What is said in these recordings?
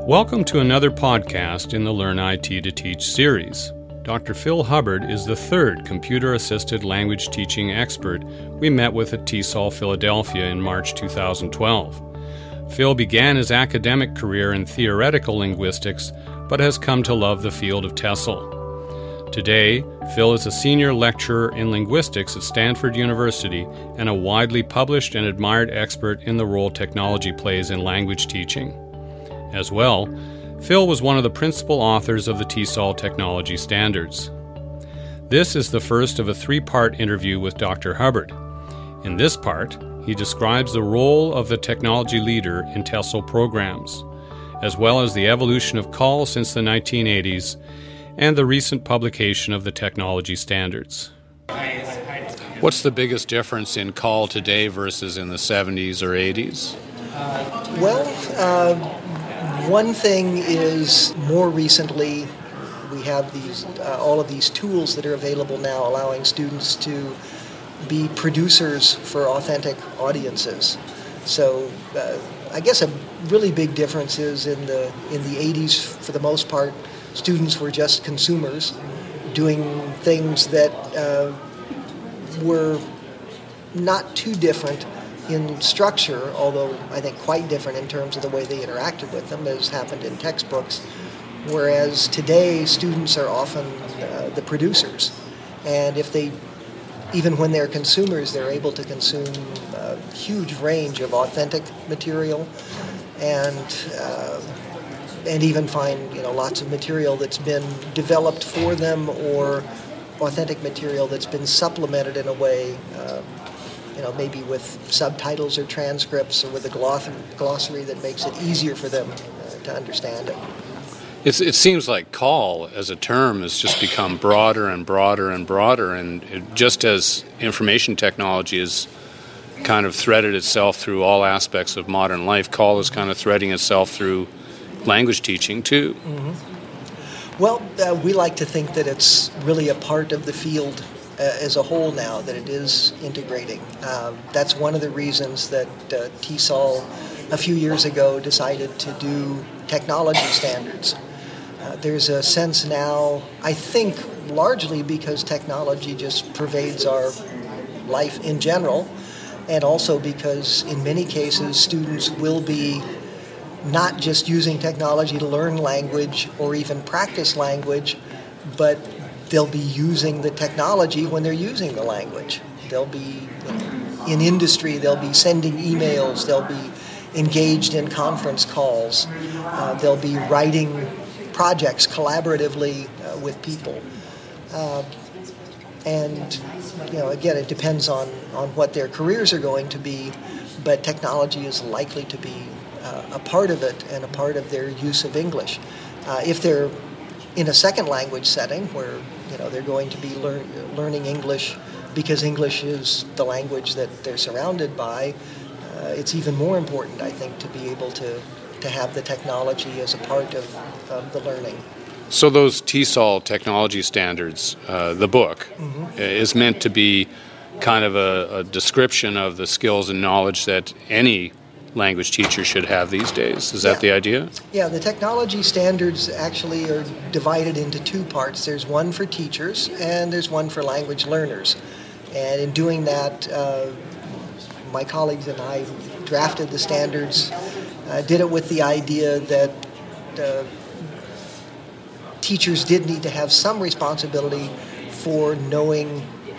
Welcome to another podcast in the Learn IT to Teach series. Dr. Phil Hubbard is the third computer-assisted language teaching expert we met with at TESOL Philadelphia in March 2012. Phil began his academic career in theoretical linguistics, but has come to love the field of TESOL. Today, Phil is a senior lecturer in linguistics at Stanford University and a widely published and admired expert in the role technology plays in language teaching. As well, Phil was one of the principal authors of the TESOL technology standards. This is the first of a three-part interview with Dr. Hubbard. In this part, he describes the role of the technology leader in TESOL programs, as well as the evolution of CAL since the 1980s and the recent publication of the technology standards. What's the biggest difference in CAL today versus in the 70s or 80s? One thing is more recently we have all of these tools that are available now allowing students to be producers for authentic audiences. So I guess a really big difference is in the 80s, for the most part, students were just consumers doing things that were not too different in structure, although I think quite different in terms of the way they interacted with them, as happened in textbooks. Whereas today, students are often the producers. And even when they're consumers, they're able to consume a huge range of authentic material and even find lots of material that's been developed for them or authentic material that's been supplemented in a way maybe with subtitles or transcripts or with a glossary that makes it easier for them to understand it. It seems like CAL as a term has just become broader and broader and broader, and just as information technology has kind of threaded itself through all aspects of modern life, CAL is kind of threading itself through language teaching too. Mm-hmm. Well, we like to think that it's really a part of the field as a whole now, that it is integrating. That's one of the reasons that TESOL a few years ago decided to do technology standards. There's a sense now, I think largely because technology just pervades our life in general, and also because in many cases students will be not just using technology to learn language or even practice language, but they'll be using the technology when they're using the language. They'll be in industry, they'll be sending emails, they'll be engaged in conference calls, they'll be writing projects collaboratively with people. And again, it depends on what their careers are going to be, but technology is likely to be a part of it and a part of their use of English. If they're in a second language setting where they're going to be learning English because English is the language that they're surrounded by, it's even more important, I think, to be able to have the technology as a part of the learning. So those TESOL technology standards, the book, is meant to be kind of a description of the skills and knowledge that any language teacher should have these days. Is that the idea? Yeah, the technology standards actually are divided into two parts. There's one for teachers and there's one for language learners. And in doing that, my colleagues and I drafted the standards, did it with the idea that teachers did need to have some responsibility for knowing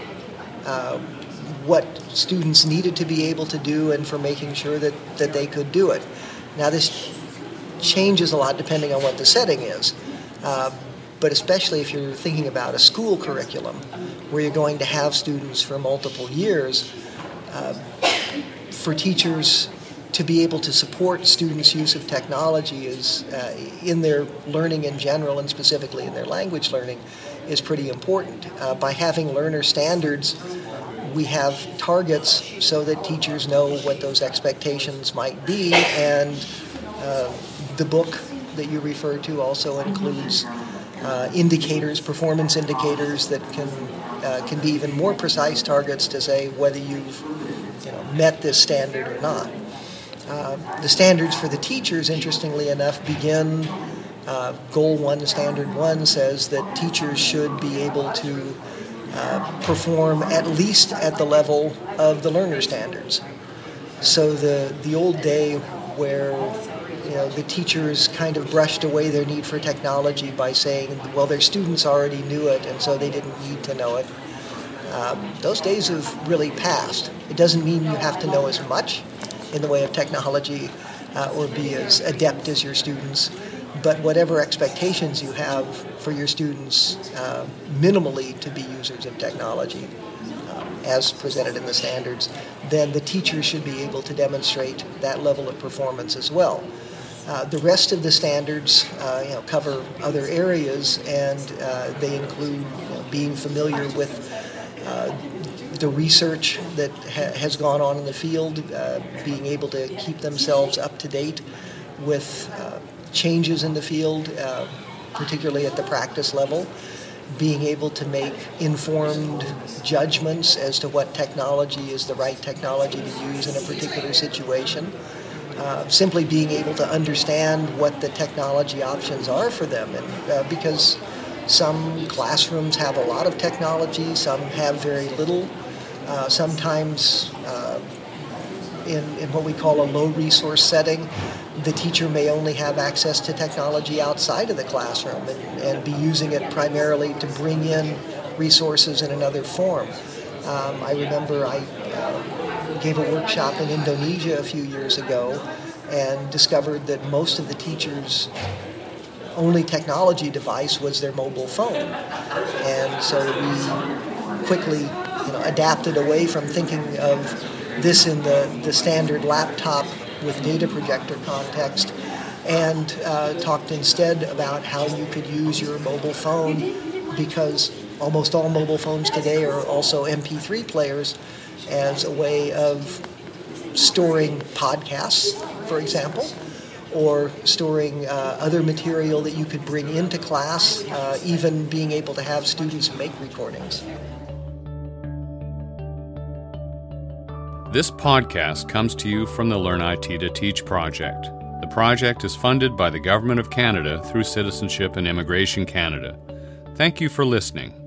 what students needed to be able to do and for making sure that they could do it. Now this changes a lot depending on what the setting is, but especially if you're thinking about a school curriculum where you're going to have students for multiple years, for teachers to be able to support students' use of technology is in their learning in general and specifically in their language learning is pretty important. By having learner standards, we have targets so that teachers know what those expectations might be, and the book that you refer to also includes indicators, performance indicators that can be even more precise targets to say whether you've met this standard or not. The standards for the teachers, interestingly enough, begin, Goal 1, Standard 1 says that teachers should be able to perform at least at the level of the learner standards. So the old day where the teachers kind of brushed away their need for technology by saying, well, their students already knew it and so they didn't need to know it. Those days have really passed. It doesn't mean you have to know as much in the way of technology or be as adept as your students, but whatever expectations you have for your students minimally to be users of technology, as presented in the standards, then the teachers should be able to demonstrate that level of performance as well. The rest of the standards cover other areas, and they include being familiar with the research that has gone on in the field, being able to keep themselves up to date with changes in the field, particularly at the practice level, being able to make informed judgments as to what technology is the right technology to use in a particular situation. Simply being able to understand what the technology options are for them, and because some classrooms have a lot of technology, some have very little. Sometimes in what we call a low resource setting, the teacher may only have access to technology outside of the classroom and be using it primarily to bring in resources in another form. I remember I gave a workshop in Indonesia a few years ago and discovered that most of the teachers' only technology device was their mobile phone. And so we quickly adapted away from thinking of this in the standard laptop with data projector context and talked instead about how you could use your mobile phone, because almost all mobile phones today are also MP3 players, as a way of storing podcasts, for example, or storing other material that you could bring into class, even being able to have students make recordings. This podcast comes to you from the Learn IT to Teach project. The project is funded by the Government of Canada through Citizenship and Immigration Canada. Thank you for listening.